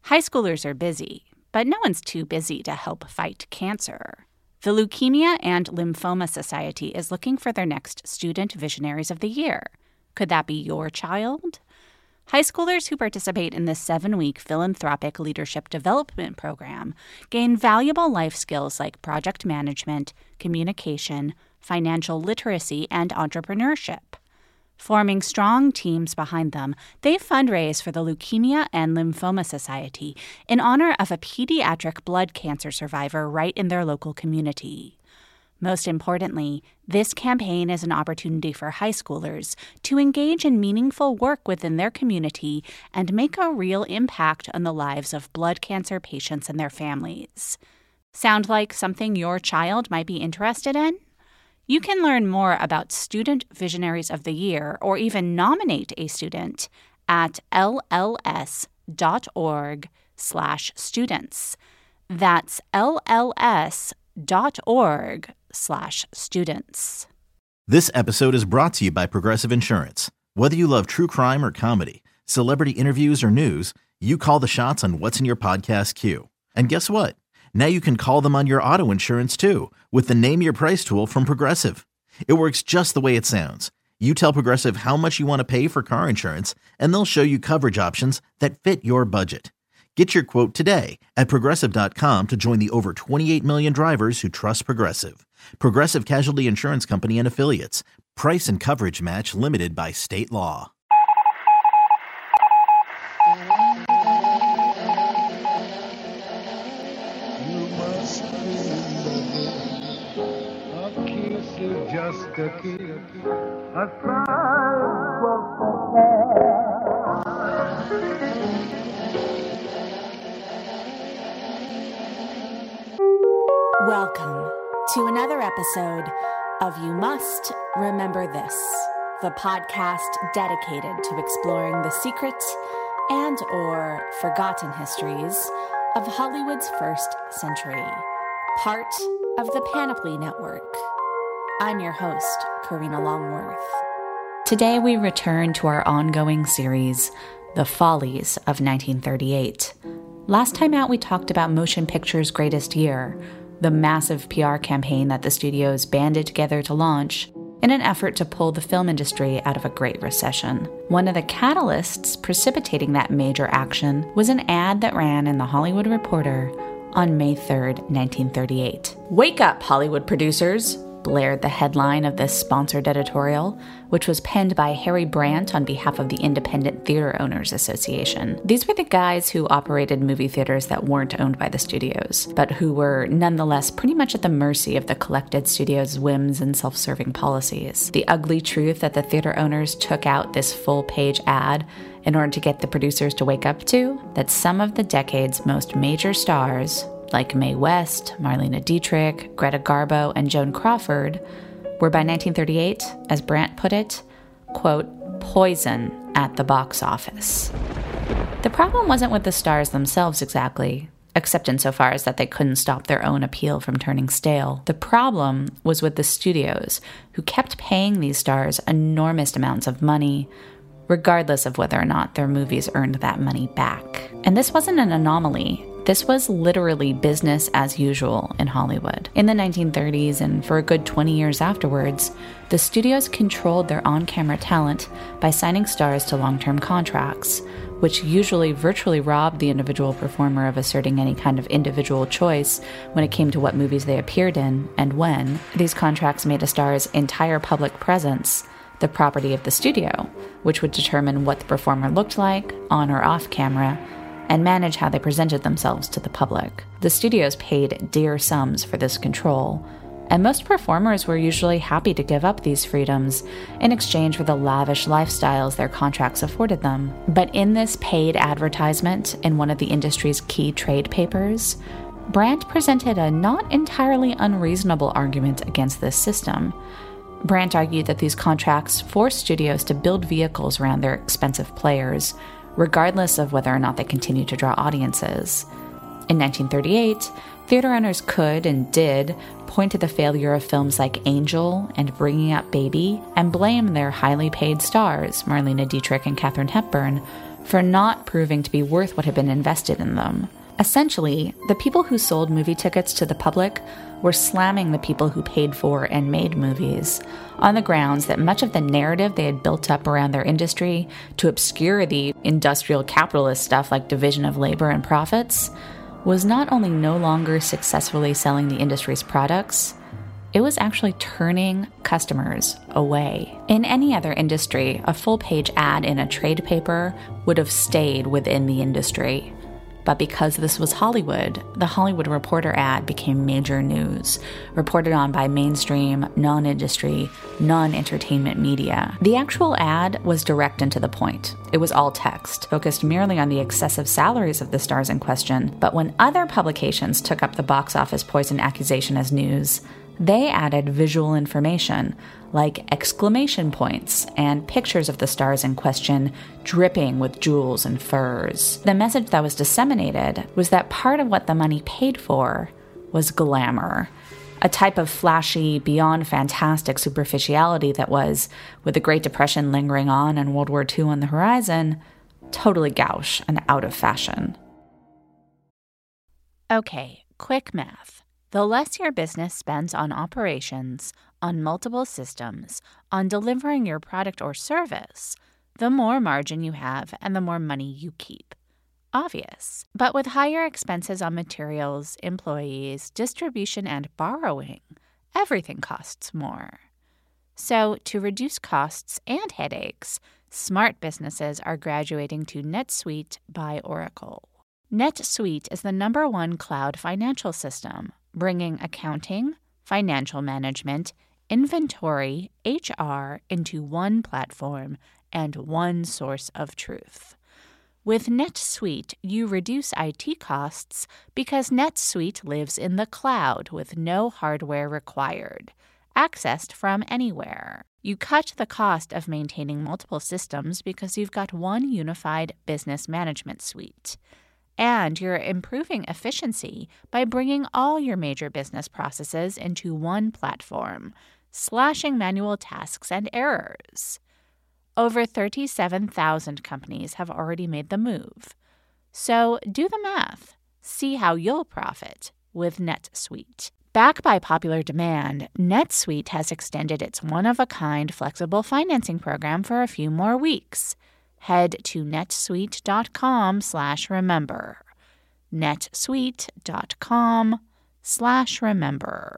High schoolers are busy, but no one's too busy to help fight cancer. The Leukemia and Lymphoma Society is looking for their next Student Visionaries of the Year. Could that be your child? High schoolers who participate in this 7-week philanthropic leadership development program gain valuable life skills like project management, communication, financial literacy, and entrepreneurship. Forming strong teams behind them, they fundraise for the Leukemia and Lymphoma Society in honor of a pediatric blood cancer survivor right in their local community. Most importantly, this campaign is an opportunity for high schoolers to engage in meaningful work within their community and make a real impact on the lives of blood cancer patients and their families. Sound like something your child might be interested in? You can learn more about Student Visionaries of the Year or even nominate a student at lls.org/students. That's lls.org/students. This episode is brought to you by Progressive Insurance. Whether you love true crime or comedy, celebrity interviews or news, you call the shots on what's in your podcast queue. And guess what? Now you can call them on your auto insurance too with the Name Your Price tool from Progressive. It works just the way it sounds. You tell Progressive how much you want to pay for car insurance, and they'll show you coverage options that fit your budget. Get your quote today at Progressive.com to join the over 28 million drivers who trust Progressive. Progressive Casualty Insurance Company and Affiliates. Price and coverage match limited by state law. Just a kiss, a Welcome to another episode of You Must Remember This, the podcast dedicated to exploring the secret and or forgotten histories of Hollywood's first century, part of the Panoply Network. I'm your host, Karina Longworth. Today we return to our ongoing series, The Follies of 1938. Last time out we talked about motion picture's greatest year, the massive PR campaign that the studios banded together to launch in an effort to pull the film industry out of a Great Recession. One of the catalysts precipitating that major action was an ad that ran in The Hollywood Reporter on May 3rd, 1938. "Wake up, Hollywood producers," blared the headline of this sponsored editorial, which was penned by Harry Brandt on behalf of the Independent Theater Owners Association. These were the guys who operated movie theaters that weren't owned by the studios, but who were nonetheless pretty much at the mercy of the collected studio's whims and self-serving policies. The ugly truth that the theater owners took out this full-page ad in order to get the producers to wake up to, that some of the decade's most major stars, like Mae West, Marlene Dietrich, Greta Garbo, and Joan Crawford, were by 1938, as Brandt put it, quote, poison at the box office. The problem wasn't with the stars themselves exactly, except insofar as that they couldn't stop their own appeal from turning stale. The problem was with the studios, who kept paying these stars enormous amounts of money, regardless of whether or not their movies earned that money back. And this wasn't an anomaly. This was literally business as usual in Hollywood. In the 1930s and for a good 20 years afterwards, the studios controlled their on-camera talent by signing stars to long-term contracts, which usually virtually robbed the individual performer of asserting any kind of individual choice when it came to what movies they appeared in and when. These contracts made a star's entire public presence the property of the studio, which would determine what the performer looked like, on or off camera, and manage how they presented themselves to the public. The studios paid dear sums for this control, and most performers were usually happy to give up these freedoms in exchange for the lavish lifestyles their contracts afforded them. But in this paid advertisement in one of the industry's key trade papers, Brandt presented a not entirely unreasonable argument against this system. Brandt argued that these contracts forced studios to build vehicles around their expensive players, regardless of whether or not they continued to draw audiences. In 1938, theater owners could and did point to the failure of films like Angel and Bringing Up Baby and blame their highly paid stars, Marlene Dietrich and Katharine Hepburn, for not proving to be worth what had been invested in them. Essentially, the people who sold movie tickets to the public were slamming the people who paid for and made movies on the grounds that much of the narrative they had built up around their industry to obscure the industrial capitalist stuff like division of labor and profits was not only no longer successfully selling the industry's products, it was actually turning customers away. In any other industry, a full-page ad in a trade paper would have stayed within the industry. But because this was Hollywood, the Hollywood Reporter ad became major news, reported on by mainstream, non-industry, non-entertainment media. The actual ad was direct and to the point. It was all text, focused merely on the excessive salaries of the stars in question. But when other publications took up the box office poison accusation as news, they added visual information, like exclamation points and pictures of the stars in question dripping with jewels and furs. The message that was disseminated was that part of what the money paid for was glamour, a type of flashy, beyond fantastic superficiality that was, with the Great Depression lingering on and World War II on the horizon, totally gauche and out of fashion. Okay, quick math. The less your business spends on operations, on multiple systems, on delivering your product or service, the more margin you have and the more money you keep. Obvious. But with higher expenses on materials, employees, distribution, and borrowing, everything costs more. So, to reduce costs and headaches, smart businesses are graduating to NetSuite by Oracle. NetSuite is the #1 cloud financial system, bringing accounting, financial management, inventory, HR into one platform and one source of truth. With NetSuite, you reduce IT costs because NetSuite lives in the cloud with no hardware required, accessed from anywhere. You cut the cost of maintaining multiple systems because you've got one unified business management suite. And you're improving efficiency by bringing all your major business processes into one platform, slashing manual tasks and errors. Over 37,000 companies have already made the move. So do the math. See how you'll profit with NetSuite. Backed by popular demand, NetSuite has extended its one-of-a-kind flexible financing program for a few more weeks. Head to netsuite.com/remember. netsuite.com/remember.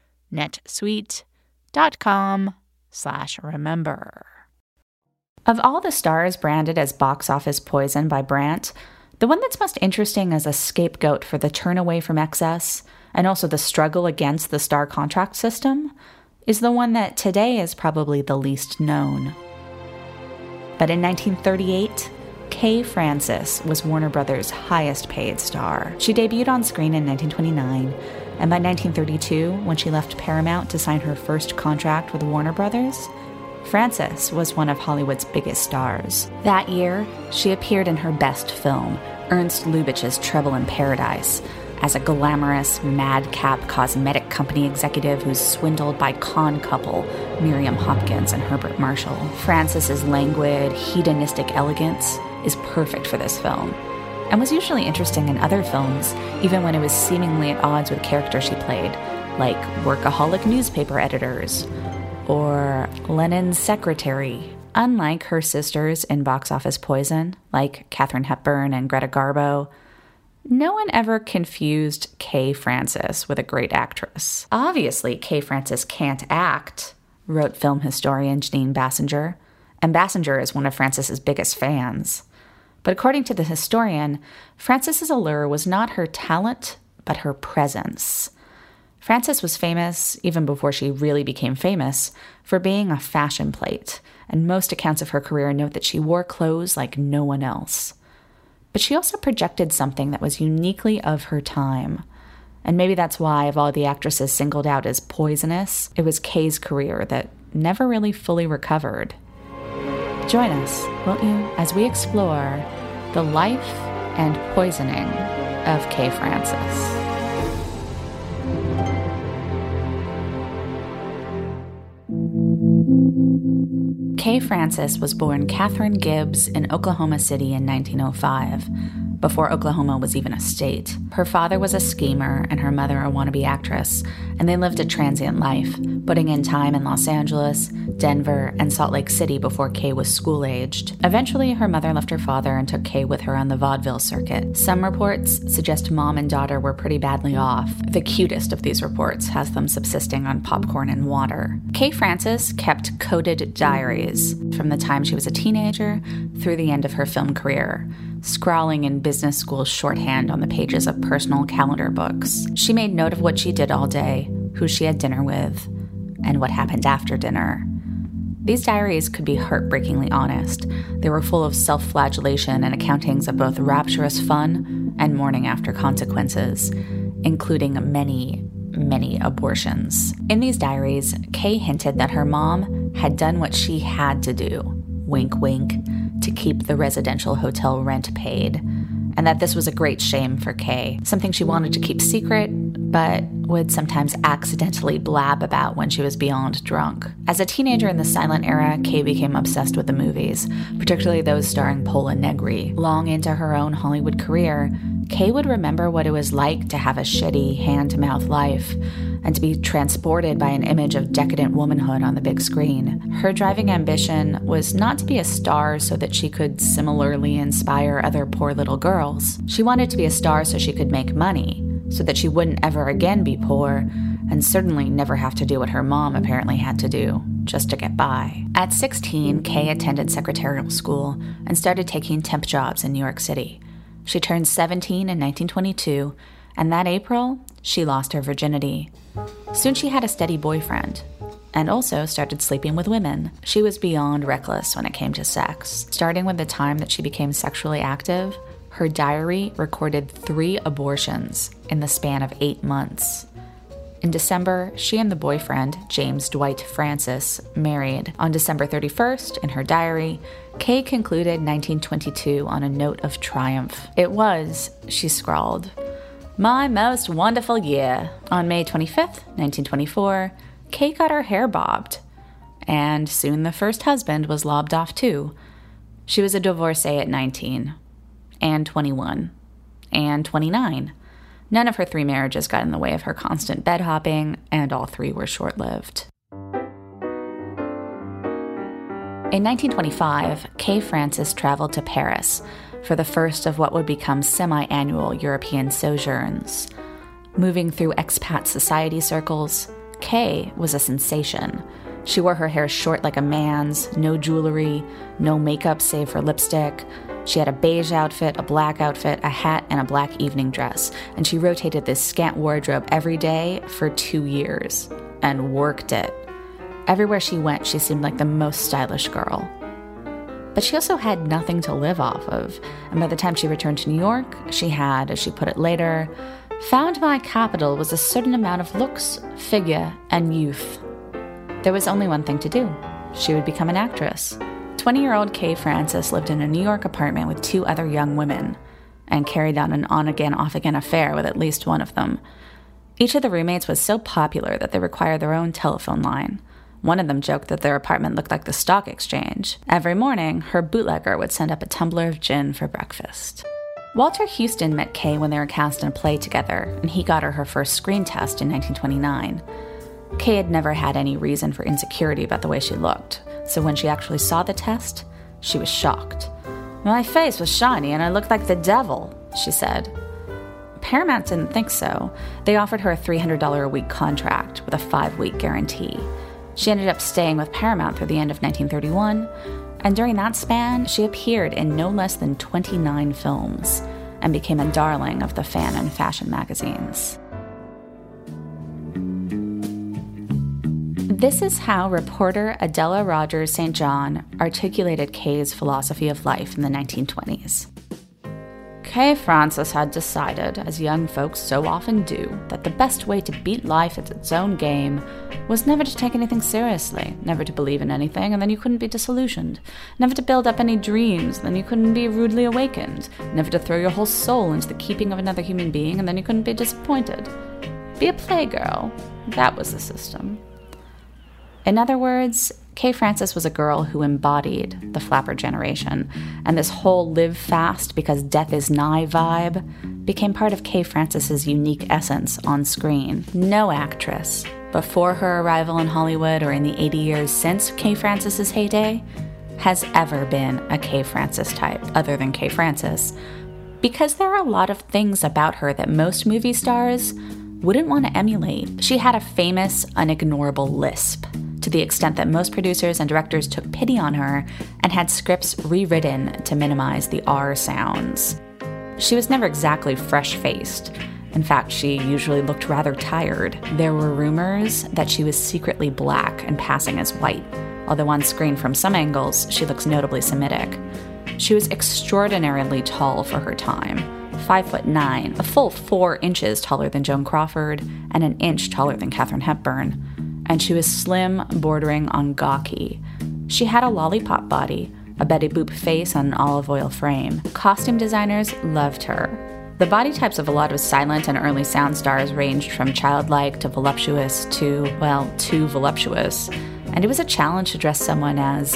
netsuite.com/remember. Of all the stars branded as box office poison by Brandt, the one that's most interesting as a scapegoat for the turn away from excess and also the struggle against the star contract system is the one that today is probably the least known. But in 1938, Kay Francis was Warner Brothers' highest paid star. She debuted on screen in 1929, and by 1932, when she left Paramount to sign her first contract with Warner Brothers, Francis was one of Hollywood's biggest stars. That year, she appeared in her best film, Ernst Lubitsch's Trouble in Paradise, as a glamorous, madcap cosmetic company executive who's swindled by con couple Miriam Hopkins and Herbert Marshall. Francis's languid, hedonistic elegance is perfect for this film, and was usually interesting in other films, even when it was seemingly at odds with characters she played, like workaholic newspaper editors, or Lenin's secretary. Unlike her sisters in box office poison, like Katharine Hepburn and Greta Garbo, no one ever confused Kay Francis with a great actress. Obviously, Kay Francis can't act, wrote film historian Janine Bassinger, and Bassinger is one of Francis's biggest fans. But according to the historian, Francis's allure was not her talent, but her presence. Francis was famous, even before she really became famous, for being a fashion plate, and most accounts of her career note that she wore clothes like no one else. But she also projected something that was uniquely of her time. And maybe that's why, of all the actresses singled out as poisonous, it was Kay's career that never really fully recovered. Join us, won't you, as we explore the life and poisoning of Kay Francis. Kay Francis was born Catherine Gibbs in Oklahoma City in 1905, before Oklahoma was even a state. Her father was a schemer and her mother a wannabe actress, and they lived a transient life, putting in time in Los Angeles, Denver, and Salt Lake City before Kay was school-aged. Eventually, her mother left her father and took Kay with her on the vaudeville circuit. Some reports suggest mom and daughter were pretty badly off. The cutest of these reports has them subsisting on popcorn and water. Kay Francis kept coded diaries from the time she was a teenager through the end of her film career, scrawling in business school shorthand on the pages of personal calendar books. She made note of what she did all day, who she had dinner with, and what happened after dinner. These diaries could be heartbreakingly honest. They were full of self-flagellation and accountings of both rapturous fun and mourning after consequences, including many abortions. In these diaries, Kay hinted that her mom had done what she had to do, wink wink, to keep the residential hotel rent paid, and that this was a great shame for Kay, something she wanted to keep secret, but would sometimes accidentally blab about when she was beyond drunk. As a teenager in the silent era, Kay became obsessed with the movies, particularly those starring Pola Negri. Long into her own Hollywood career, Kay would remember what it was like to have a shitty, hand-to-mouth life, and to be transported by an image of decadent womanhood on the big screen. Her driving ambition was not to be a star so that she could similarly inspire other poor little girls. She wanted to be a star so she could make money, so that she wouldn't ever again be poor, and certainly never have to do what her mom apparently had to do, just to get by. At 16, Kay attended secretarial school and started taking temp jobs in New York City. She turned 17 in 1922, and that April, she lost her virginity. Soon she had a steady boyfriend, and also started sleeping with women. She was beyond reckless when it came to sex. Starting with the time that she became sexually active, her diary recorded 3 abortions in the span of 8 months. In December, she and the boyfriend, James Dwight Francis, married. On December 31st, in her diary, Kay concluded 1922 on a note of triumph. It was, she scrawled, "My most wonderful year." On May 25th, 1924, Kay got her hair bobbed, and soon the first husband was lobbed off too. She was a divorcee at 19, and 21, and 29. None of her 3 marriages got in the way of her constant bed hopping, and all 3 were short-lived. In 1925, Kay Francis traveled to Paris for the first of what would become semi-annual European sojourns. Moving through expat society circles, Kay was a sensation. She wore her hair short like a man's, no jewelry, no makeup save for lipstick. She had a beige outfit, a black outfit, a hat, and a black evening dress, and she rotated this scant wardrobe every day for 2 years, and worked it. Everywhere she went, she seemed like the most stylish girl. But she also had nothing to live off of, and by the time she returned to New York, she had, as she put it later, found my capital was a certain amount of looks, figure, and youth. There was only one thing to do. She would become an actress. 20-year-old Kay Francis lived in a New York apartment with 2 other young women and carried on an on-again, off-again affair with at least one of them. Each of the roommates was so popular that they required their own telephone line. One of them joked that their apartment looked like the stock exchange. Every morning, her bootlegger would send up a tumbler of gin for breakfast. Walter Houston met Kay when they were cast in a play together, and he got her first screen test in 1929. Kay had never had any reason for insecurity about the way she looked, so when she actually saw the test, she was shocked. "My face was shiny and I looked like the devil," she said. Paramount didn't think so. They offered her a $300 a week contract with a 5-week guarantee. She ended up staying with Paramount through the end of 1931, and during that span, she appeared in no less than 29 films and became a darling of the fan and fashion magazines. This is how reporter Adela Rogers St. John articulated Kay's philosophy of life in the 1920s. Kay Francis had decided, as young folks so often do, that the best way to beat life at its own game was never to take anything seriously, never to believe in anything, and then you couldn't be disillusioned, never to build up any dreams, then you couldn't be rudely awakened, never to throw your whole soul into the keeping of another human being, and then you couldn't be disappointed. Be a playgirl. That was the system. In other words, Kay Francis was a girl who embodied the flapper generation, and this whole live fast because death is nigh vibe became part of Kay Francis's unique essence on screen. No actress, before her arrival in Hollywood or in the 80 years since Kay Francis's heyday, has ever been a Kay Francis type, other than Kay Francis, because there are a lot of things about her that most movie stars wouldn't want to emulate. She had a famous, unignorable lisp, to the extent that most producers and directors took pity on her and had scripts rewritten to minimize the R sounds. She was never exactly fresh-faced. In fact, she usually looked rather tired. There were rumors that she was secretly black and passing as white, although on screen from some angles, she looks notably Semitic. She was extraordinarily tall for her time, 5'9", a full 4 inches taller than Joan Crawford and an inch taller than Katharine Hepburn. And she was slim, bordering on gawky. She had a lollipop body, a Betty Boop face, and an olive oil frame. Costume designers loved her. The body types of a lot of silent and early sound stars ranged from childlike to voluptuous to, well, too voluptuous. And it was a challenge to dress someone as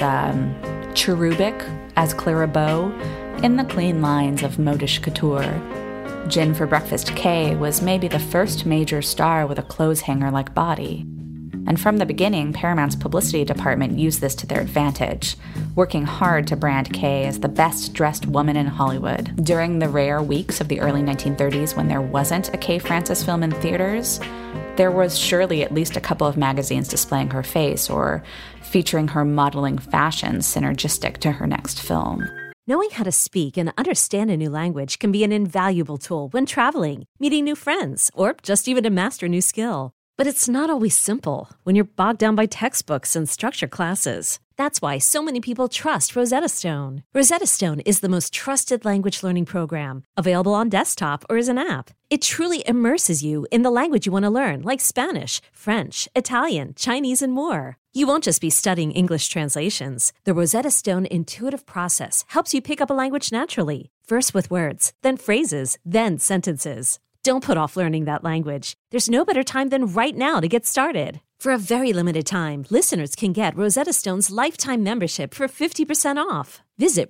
cherubic as Clara Bow in the clean lines of modish couture. Gin for Breakfast Kay was maybe the first major star with a clothes hanger-like body. And from the beginning, Paramount's publicity department used this to their advantage, working hard to brand Kay as the best-dressed woman in Hollywood. During the rare weeks of the early 1930s when there wasn't a Kay Francis film in theaters, there was surely at least a couple of magazines displaying her face or featuring her modeling fashion synergistic to her next film. Knowing how to speak and understand a new language can be an invaluable tool when traveling, meeting new friends, or just even to master a new skill. But it's not always simple when you're bogged down by textbooks and structured classes. That's why so many people trust Rosetta Stone. Rosetta Stone is the most trusted language learning program, available on desktop or as an app. It truly immerses you in the language you want to learn, like Spanish, French, Italian, Chinese, and more. You won't just be studying English translations. The Rosetta Stone intuitive process helps you pick up a language naturally, first with words, then phrases, then sentences. Don't put off learning that language. There's no better time than right now to get started. For a very limited time, listeners can get Rosetta Stone's lifetime membership for 50% off. Visit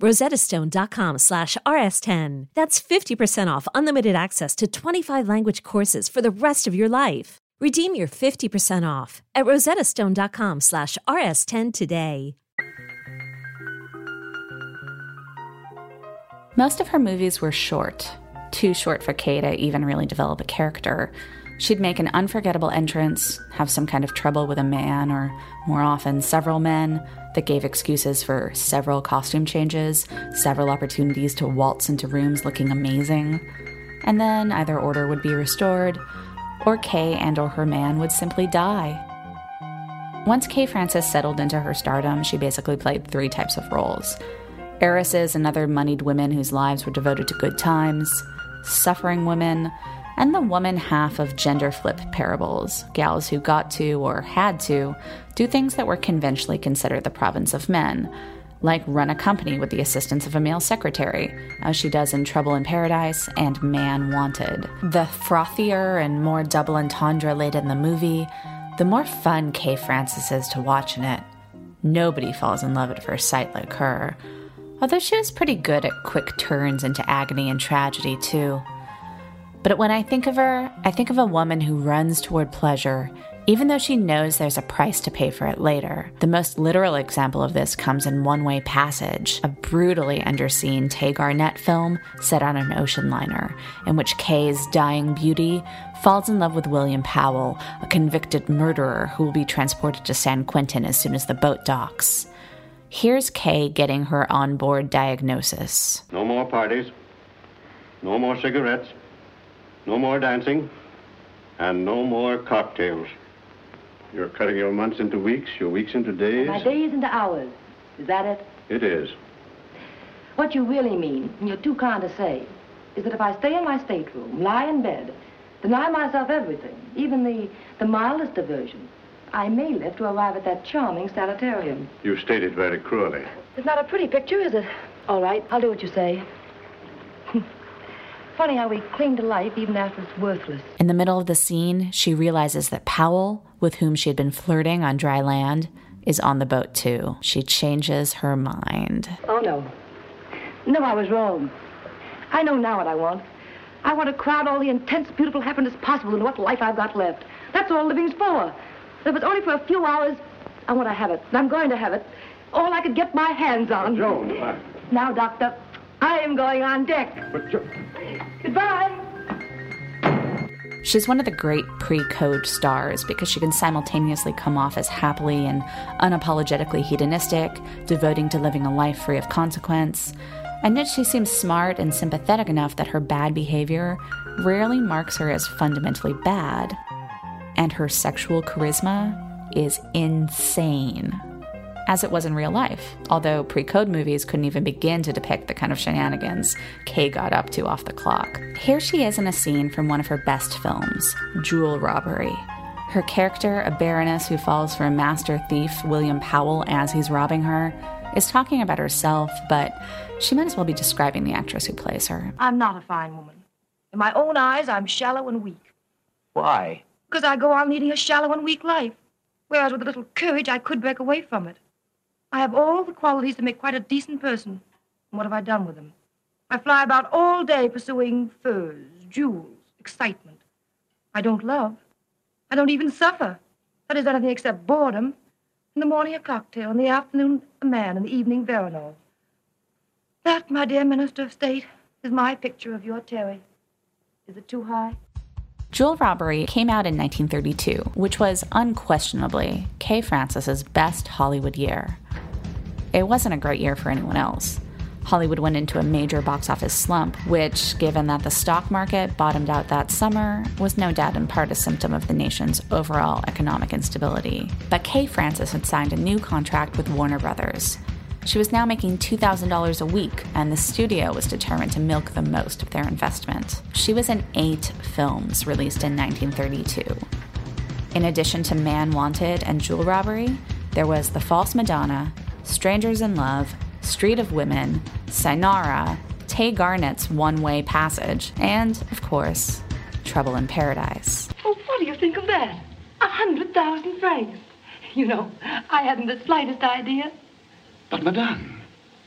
rosettastone.com/rs10. That's 50% off unlimited access to 25 language courses for the rest of your life. Redeem your 50% off at rosettastone.com/rs10 today. Most of her movies were short. Too short for Kay to even really develop a character. She'd make an unforgettable entrance, have some kind of trouble with a man, or more often several men, that gave excuses for several costume changes, several opportunities to waltz into rooms looking amazing, and then either order would be restored, or Kay and or her man would simply die. Once Kay Francis settled into her stardom, she basically played 3 types of roles: heiresses and other moneyed women whose lives were devoted to good times, suffering women, and the woman half of gender flip parables, gals who got to, or had to, do things that were conventionally considered the province of men, like run a company with the assistance of a male secretary, as she does in Trouble in Paradise and Man Wanted. The frothier and more double entendre laid in the movie, the more fun Kay Francis is to watch in it. Nobody falls in love at first sight like her, although she was pretty good at quick turns into agony and tragedy, too. But when I think of her, I think of a woman who runs toward pleasure, even though she knows there's a price to pay for it later. The most literal example of this comes in One Way Passage, a brutally underseen Tay Garnett film set on an ocean liner, in which Kay's dying beauty falls in love with William Powell, a convicted murderer who will be transported to San Quentin as soon as the boat docks. Here's Kay getting her on-board diagnosis. No more parties, no more cigarettes, no more dancing, and no more cocktails. You're cutting your months into weeks, your weeks into days. My days into hours. Is that it? It is. What you really mean, and you're too kind to say, is that if I stay in my stateroom, lie in bed, deny myself everything, even the mildest diversion, I may live to arrive at that charming sanitarium. You stated very cruelly. It's not a pretty picture, is it? All right, I'll do what you say. Funny how we cling to life even after it's worthless. In the middle of the scene, she realizes that Powell, with whom she had been flirting on dry land, is on the boat too. She changes her mind. Oh, no. No, I was wrong. I know now what I want. I want to crowd all the intense, beautiful happiness possible into what life I've got left. That's all living's for. And if it's only for a few hours, I want to have it. And I'm going to have it. All I could get my hands on. Joan, Now, Doctor, I am going on deck. But Joan... Goodbye. She's one of the great pre-code stars because she can simultaneously come off as happily and unapologetically hedonistic, devoting to living a life free of consequence, and yet she seems smart and sympathetic enough that her bad behavior rarely marks her as fundamentally bad. And her sexual charisma is insane, as it was in real life, although pre-code movies couldn't even begin to depict the kind of shenanigans Kay got up to off the clock. Here she is in a scene from one of her best films, Jewel Robbery. Her character, a baroness who falls for a master thief, William Powell, as he's robbing her, is talking about herself, but she might as well be describing the actress who plays her. I'm not a fine woman. In my own eyes, I'm shallow and weak. Why? Because I go on leading a shallow and weak life, whereas with a little courage, I could break away from it. I have all the qualities to make quite a decent person. And what have I done with them? I fly about all day pursuing furs, jewels, excitement. I don't love. I don't even suffer. That is anything except boredom. In the morning, a cocktail. In the afternoon, a man. In the evening, Veronal. That, my dear Minister of State, is my picture of your Terry. Is it too high? Jewel Robbery came out in 1932, which was unquestionably Kay Francis's best Hollywood year. It wasn't a great year for anyone else. Hollywood went into a major box office slump, which, given that the stock market bottomed out that summer, was no doubt in part a symptom of the nation's overall economic instability. But Kay Francis had signed a new contract with Warner Brothers. She was now making $2,000 a week, and the studio was determined to milk the most of their investment. She was in 8 films released in 1932. In addition to Man Wanted and Jewel Robbery, there was The False Madonna, Strangers in Love, Street of Women, Sinara, Tay Garnett's One Way Passage, and, of course, Trouble in Paradise. Oh, what do you think of that? 100,000 francs. You know, I hadn't the slightest idea. But, madame,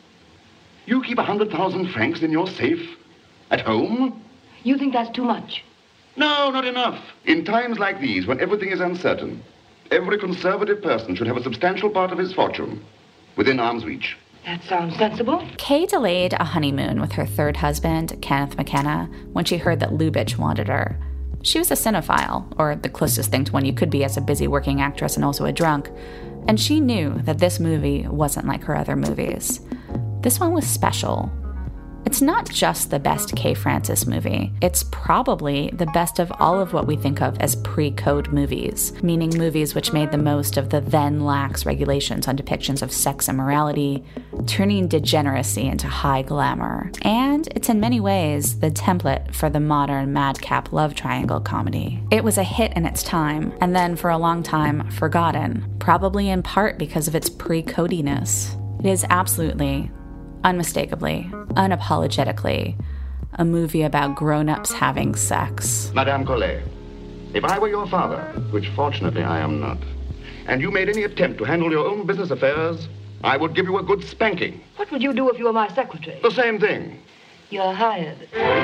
you keep 100,000 francs in your safe at home? You think that's too much? No, not enough. In times like these, when everything is uncertain, every conservative person should have a substantial part of his fortune within arm's reach. That sounds sensible. Kay delayed a honeymoon with her third husband, Kenneth McKenna, when she heard that Lubitsch wanted her. She was a cinephile, or the closest thing to one you could be as a busy working actress and also a drunk, and she knew that this movie wasn't like her other movies. This one was special. It's not just the best Kay Francis movie. It's probably the best of all of what we think of as pre-code movies, meaning movies which made the most of the then lax regulations on depictions of sex and morality, turning degeneracy into high glamour. And it's in many ways the template for the modern madcap love triangle comedy. It was a hit in its time, and then for a long time forgotten, probably in part because of its pre-codiness. It is absolutely, unmistakably, unapologetically, a movie about grown-ups having sex. Madame Collet, if I were your father, which fortunately I am not, and you made any attempt to handle your own business affairs, I would give you a good spanking. What would you do if you were my secretary? The same thing. You're hired.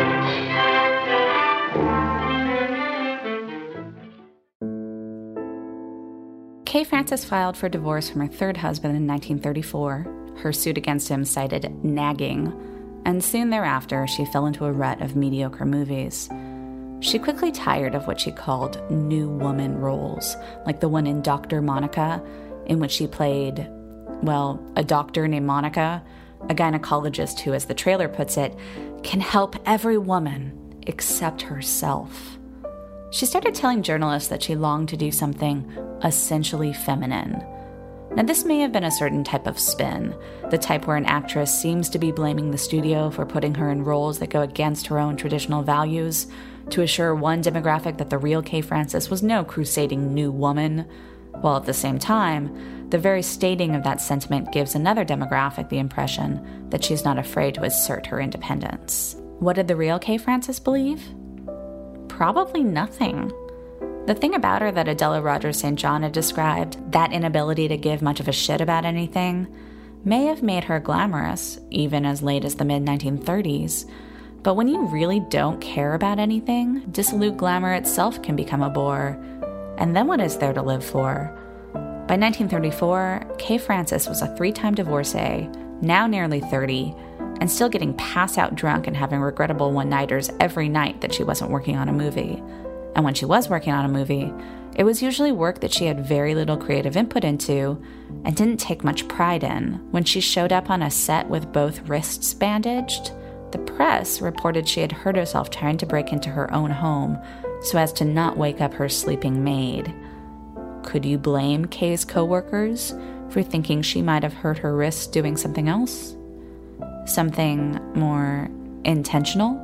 Kay Francis filed for divorce from her third husband in 1934. Her suit against him cited nagging, and soon thereafter she fell into a rut of mediocre movies. She quickly tired of what she called new woman roles, like the one in Dr. Monica, in which she played, well, a doctor named Monica, a gynecologist who, as the trailer puts it, can help every woman except herself. She started telling journalists that she longed to do something essentially feminine. Now, this may have been a certain type of spin, the type where an actress seems to be blaming the studio for putting her in roles that go against her own traditional values, to assure one demographic that the real Kay Francis was no crusading new woman, while at the same time, the very stating of that sentiment gives another demographic the impression that she's not afraid to assert her independence. What did the real Kay Francis believe? Probably nothing. The thing about her that Adela Rogers St. John had described, that inability to give much of a shit about anything, may have made her glamorous, even as late as the mid-1930s. But when you really don't care about anything, dissolute glamour itself can become a bore. And then what is there to live for? By 1934, Kay Francis was a 3-time divorcee, now nearly 30, and still getting pass-out drunk and having regrettable one-nighters every night that she wasn't working on a movie. And when she was working on a movie, it was usually work that she had very little creative input into and didn't take much pride in. When she showed up on a set with both wrists bandaged, the press reported she had hurt herself trying to break into her own home so as to not wake up her sleeping maid. Could you blame Kay's coworkers for thinking she might have hurt her wrists doing something else? Something more intentional?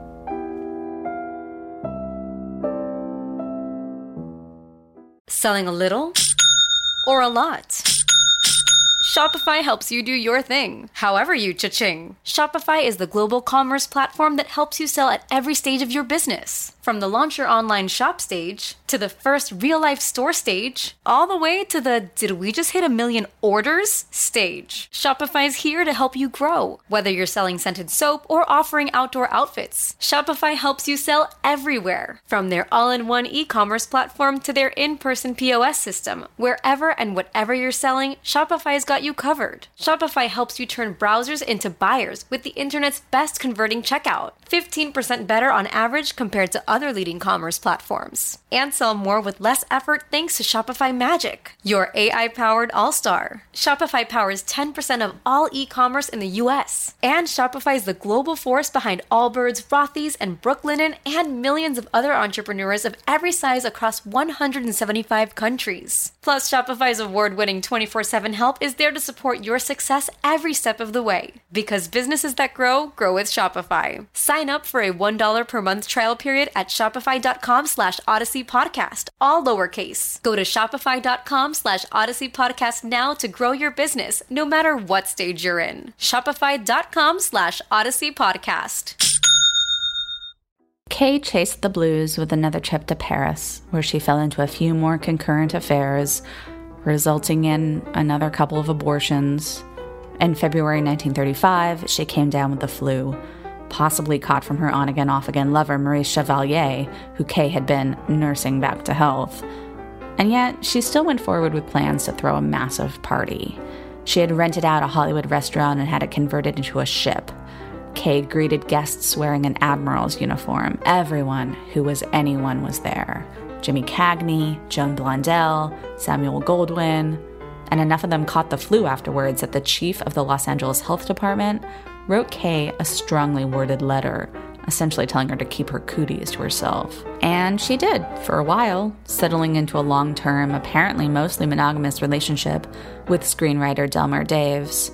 Selling a little or a lot? Shopify helps you do your thing, however you cha-ching. Shopify is the global commerce platform that helps you sell at every stage of your business. From the launch your online shop stage, to the first real-life store stage, all the way to the did we just hit 1 million orders stage. Shopify's here to help you grow. Whether you're selling scented soap or offering outdoor outfits, Shopify helps you sell everywhere. From their all-in-one e-commerce platform to their in-person POS system, wherever and whatever you're selling, Shopify's got you covered. Shopify helps you turn browsers into buyers with the internet's best converting checkout. 15% better on average compared to other leading commerce platforms. And sell more with less effort thanks to Shopify Magic, your AI-powered all-star. Shopify powers 10% of all e-commerce in the US. And Shopify is the global force behind Allbirds, Rothy's, and Brooklinen, and millions of other entrepreneurs of every size across 175 countries. Plus, Shopify's award-winning 24/7 help is there to support your success every step of the way. Because businesses that grow, grow with Shopify. Sign up for a $1 per month trial period at shopify.com/Odyssey Podcast, all lowercase. Go to shopify.com/Odyssey Podcast now to grow your business, no matter what stage you're in. Shopify.com/Odyssey Podcast. Kay chased the blues with another trip to Paris, where she fell into a few more concurrent affairs, resulting in another couple of abortions. In February 1935, she came down with the flu, possibly caught from her on-again, off-again lover, Maurice Chevalier, who Kay had been nursing back to health. And yet, she still went forward with plans to throw a massive party. She had rented out a Hollywood restaurant and had it converted into a ship. Kay greeted guests wearing an admiral's uniform. Everyone who was anyone was there. Jimmy Cagney, Joan Blondell, Samuel Goldwyn, and enough of them caught the flu afterwards that the chief of the Los Angeles Health Department wrote Kay a strongly worded letter, essentially telling her to keep her cooties to herself. And she did, for a while, settling into a long-term, apparently mostly monogamous relationship with screenwriter Delmar Daves.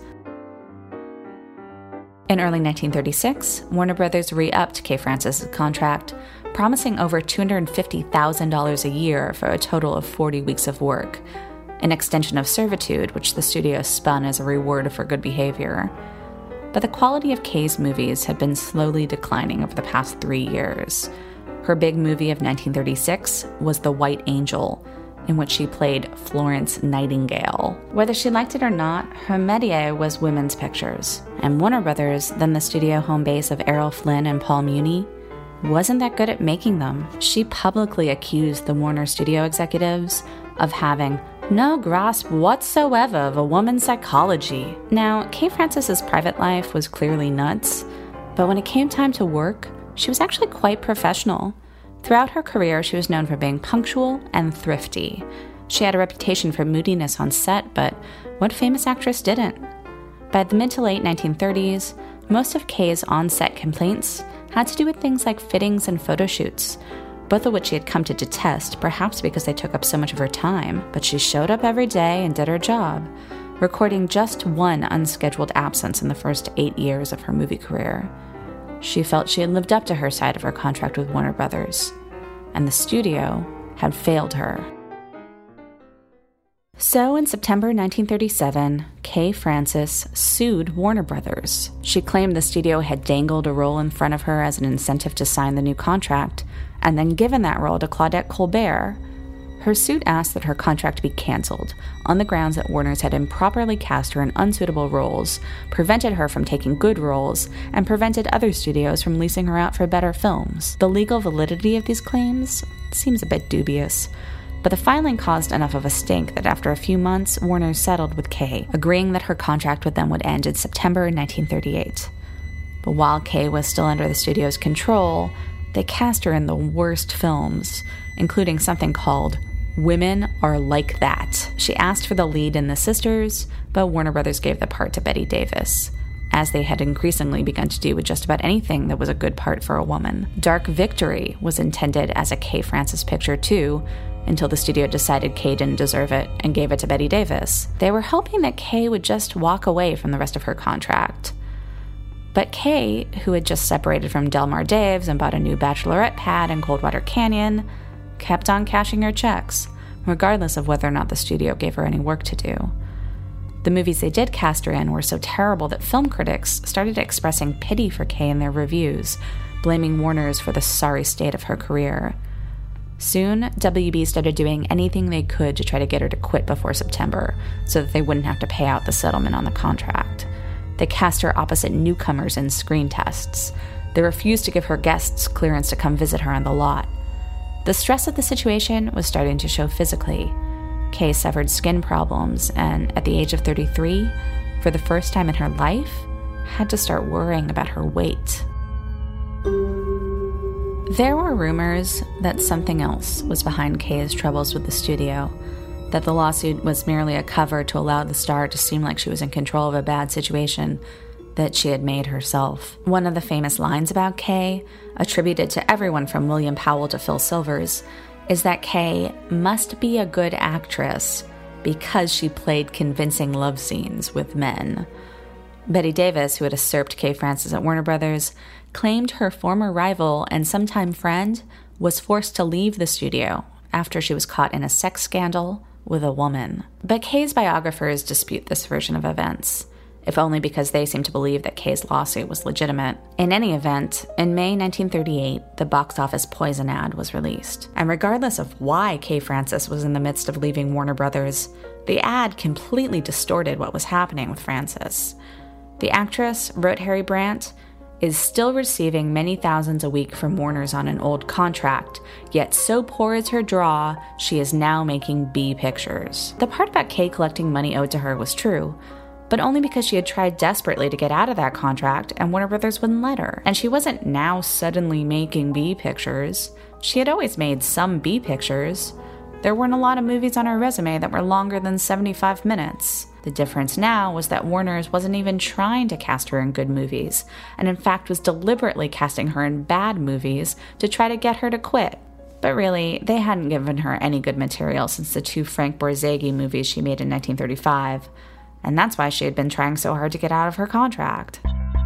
In early 1936, Warner Brothers re-upped Kay Francis' contract, promising over $250,000 a year for a total of 40 weeks of work, an extension of servitude which the studio spun as a reward for good behavior. But the quality of Kay's movies had been slowly declining over the past 3 years. Her big movie of 1936 was The White Angel, in which she played Florence Nightingale. Whether she liked it or not, her métier was women's pictures, and Warner Brothers, then the studio home base of Errol Flynn and Paul Muni, wasn't that good at making them. She publicly accused the Warner studio executives of having no grasp whatsoever of a woman's psychology. Now, Kay Francis' private life was clearly nuts, but when it came time to work, she was actually quite professional. Throughout her career, she was known for being punctual and thrifty. She had a reputation for moodiness on set, but what famous actress didn't? By the mid to late 1930s, most of Kay's on-set complaints had to do with things like fittings and photo shoots, both of which she had come to detest, perhaps because they took up so much of her time. But she showed up every day and did her job, recording just one unscheduled absence in the first 8 years of her movie career. She felt she had lived up to her side of her contract with Warner Brothers, and the studio had failed her. So in September 1937, Kay Francis sued Warner Brothers. She claimed the studio had dangled a role in front of her as an incentive to sign the new contract, and then given that role to Claudette Colbert, Her suit asked that her contract be canceled on the grounds that Warner's had improperly cast her in unsuitable roles, prevented her from taking good roles, and prevented other studios from leasing her out for better films. The legal validity of these claims seems a bit dubious, but the filing caused enough of a stink that after a few months, Warner settled with Kay, agreeing that her contract with them would end in September 1938. But while Kay was still under the studio's control, they cast her in the worst films, including something called Women Are Like That. She asked for the lead in The Sisters, but Warner Brothers gave the part to Bette Davis, as they had increasingly begun to do with just about anything that was a good part for a woman. Dark Victory was intended as a Kay Francis picture too, until the studio decided Kay didn't deserve it and gave it to Bette Davis. They were hoping that Kay would just walk away from the rest of her contract. But Kay, who had just separated from Delmar Daves and bought a new bachelorette pad in Coldwater Canyon, kept on cashing her checks, regardless of whether or not the studio gave her any work to do. The movies they did cast her in were so terrible that film critics started expressing pity for Kay in their reviews, blaming Warner's for the sorry state of her career. Soon, WB started doing anything they could to try to get her to quit before September, so that they wouldn't have to pay out the settlement on the contract. They cast her opposite newcomers in screen tests. They refused to give her guests clearance to come visit her on the lot. The stress of the situation was starting to show physically. Kay suffered skin problems and, at the age of 33, for the first time in her life, had to start worrying about her weight. There were rumors that something else was behind Kay's troubles with the studio, that the lawsuit was merely a cover to allow the star to seem like she was in control of a bad situation that she had made herself. One of the famous lines about Kay, attributed to everyone from William Powell to Phil Silvers, is that Kay must be a good actress because she played convincing love scenes with men. Bette Davis, who had usurped Kay Francis at Warner Brothers, claimed her former rival and sometime friend was forced to leave the studio after she was caught in a sex scandal with a woman. But Kay's biographers dispute this version of events, if only because they seem to believe that Kay's lawsuit was legitimate. In any event, in May 1938, the box office Poison ad was released. And regardless of why Kay Francis was in the midst of leaving Warner Brothers, the ad completely distorted what was happening with Francis. The actress, wrote Harry Brandt, is still receiving many thousands a week from Warner's on an old contract, yet so poor is her draw, she is now making B pictures. The part about Kay collecting money owed to her was true, but only because she had tried desperately to get out of that contract and Warner Brothers wouldn't let her. And she wasn't now suddenly making B pictures. She had always made some B pictures. There weren't a lot of movies on her resume that were longer than 75 minutes. The difference now was that Warner's wasn't even trying to cast her in good movies, and in fact was deliberately casting her in bad movies to try to get her to quit. But really, they hadn't given her any good material since the 2 Frank Borzage movies she made in 1935, and that's why she had been trying so hard to get out of her contract.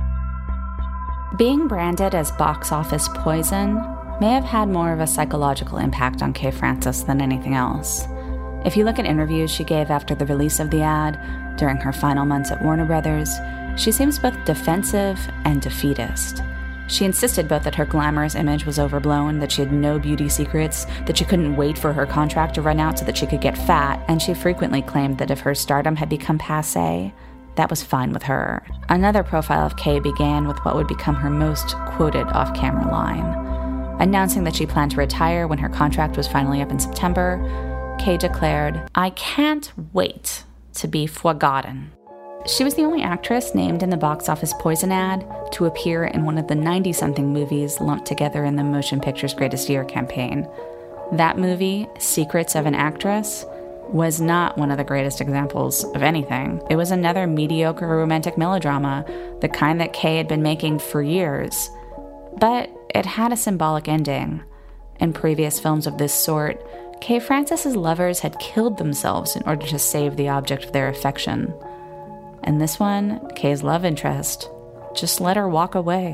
Being branded as box office poison may have had more of a psychological impact on Kay Francis than anything else. If you look at interviews she gave after the release of the ad, during her final months at Warner Brothers, she seems both defensive and defeatist. She insisted both that her glamorous image was overblown, that she had no beauty secrets, that she couldn't wait for her contract to run out so that she could get fat, and she frequently claimed that if her stardom had become passé, that was fine with her. Another profile of Kay began with what would become her most quoted off-camera line. Announcing that she planned to retire when her contract was finally up in September, Kay declared, "I can't wait to be forgotten." She was the only actress named in the box office Poison ad to appear in one of the 90-something movies lumped together in the Motion Pictures Greatest Year campaign. That movie, Secrets of an Actress, was not one of the greatest examples of anything. It was another mediocre romantic melodrama, the kind that Kay had been making for years. But it had a symbolic ending. In previous films of this sort, Kay Francis's lovers had killed themselves in order to save the object of their affection. And this one, Kay's love interest, just let her walk away.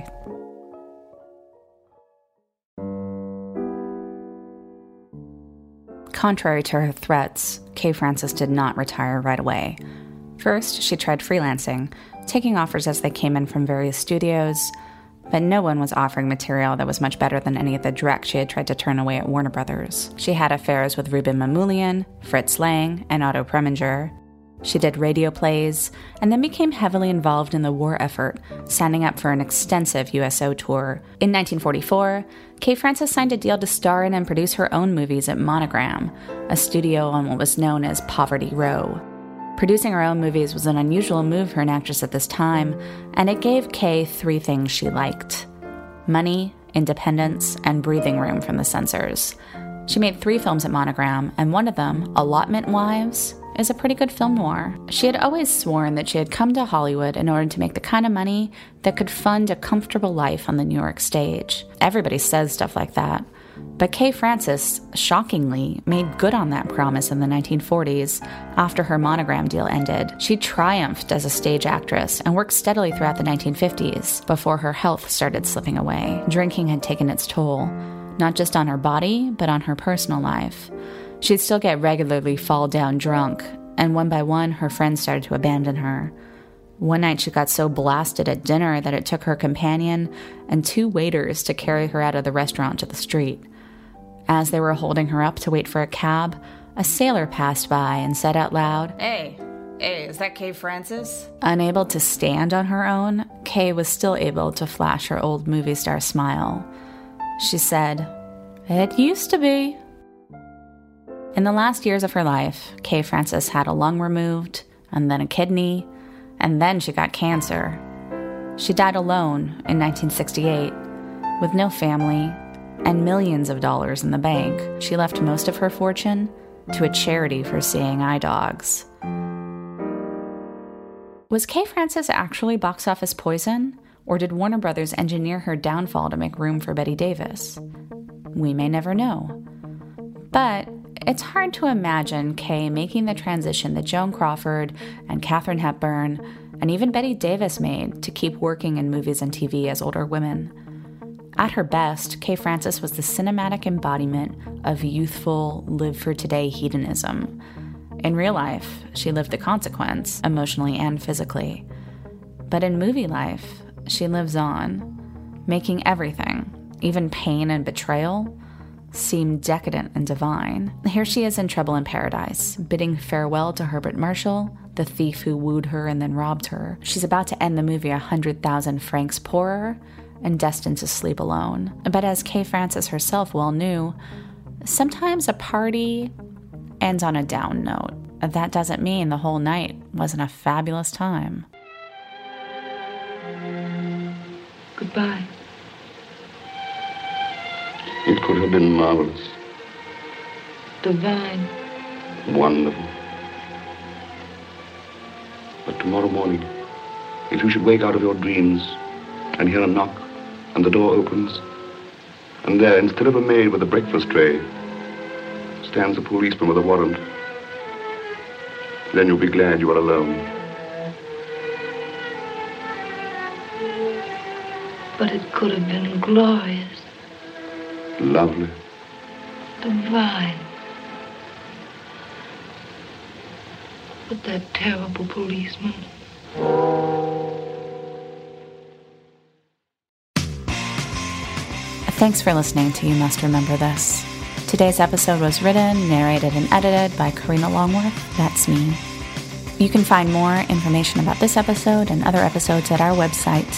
Contrary to her threats, Kay Francis did not retire right away. First, she tried freelancing, taking offers as they came in from various studios, but no one was offering material that was much better than any of the dreck she had tried to turn away at Warner Brothers. She had affairs with Ruben Mamoulian, Fritz Lang, and Otto Preminger. She did radio plays, and then became heavily involved in the war effort, signing up for an extensive USO tour. In 1944, Kay Francis signed a deal to star in and produce her own movies at Monogram, a studio on what was known as Poverty Row. Producing her own movies was an unusual move for an actress at this time, and it gave Kay 3 things she liked: money, independence, and breathing room from the censors. She made 3 films at Monogram, and one of them, Allotment Wives, is a pretty good film noir. She had always sworn that she had come to Hollywood in order to make the kind of money that could fund a comfortable life on the New York stage. Everybody says stuff like that. But Kay Francis, shockingly, made good on that promise in the 1940s after her Monogram deal ended. She triumphed as a stage actress and worked steadily throughout the 1950s before her health started slipping away. Drinking had taken its toll, not just on her body, but on her personal life. She'd still get regularly fall down drunk, and one by one, her friends started to abandon her. One night she got so blasted at dinner that it took her companion and 2 waiters to carry her out of the restaurant to the street. As they were holding her up to wait for a cab, a sailor passed by and said out loud, Hey, is that Kay Francis?" Unable to stand on her own, Kay was still able to flash her old movie star smile. She said, "It used to be." In the last years of her life, Kay Francis had a lung removed, and then a kidney, and then she got cancer. She died alone in 1968, with no family and millions of dollars in the bank. She left most of her fortune to a charity for seeing eye dogs. Was Kay Francis actually box office poison, or did Warner Brothers engineer her downfall to make room for Bette Davis? We may never know. But it's hard to imagine Kay making the transition that Joan Crawford and Katharine Hepburn and even Bette Davis made to keep working in movies and TV as older women. At her best, Kay Francis was the cinematic embodiment of youthful, live-for-today hedonism. In real life, she lived the consequence, emotionally and physically. But in movie life, she lives on, making everything, even pain and betrayal, seem decadent and divine. Here she is in Trouble in Paradise, bidding farewell to Herbert Marshall, the thief who wooed her and then robbed her. She's about to end the movie 100,000 francs poorer and destined to sleep alone. But as Kay Francis herself well knew, sometimes a party ends on a down note. That doesn't mean the whole night wasn't a fabulous time. Goodbye. It could have been marvelous. Divine. Wonderful. But tomorrow morning, if you should wake out of your dreams and hear a knock and the door opens, and there, instead of a maid with a breakfast tray, stands a policeman with a warrant, then you'll be glad you are alone. But it could have been glorious. Lovely. Divine. But that terrible policeman. Thanks for listening to You Must Remember This. Today's episode was written, narrated, and edited by Karina Longworth. That's me. You can find more information about this episode and other episodes at our website,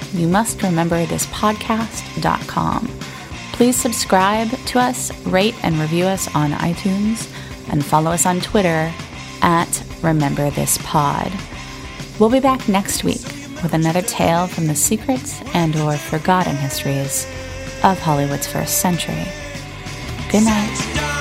youmustrememberthispodcast.com. Please subscribe to us, rate and review us on iTunes, and follow us on Twitter at RememberThisPod. We'll be back next week with another tale from the secrets and/or forgotten histories of Hollywood's first century. Good night.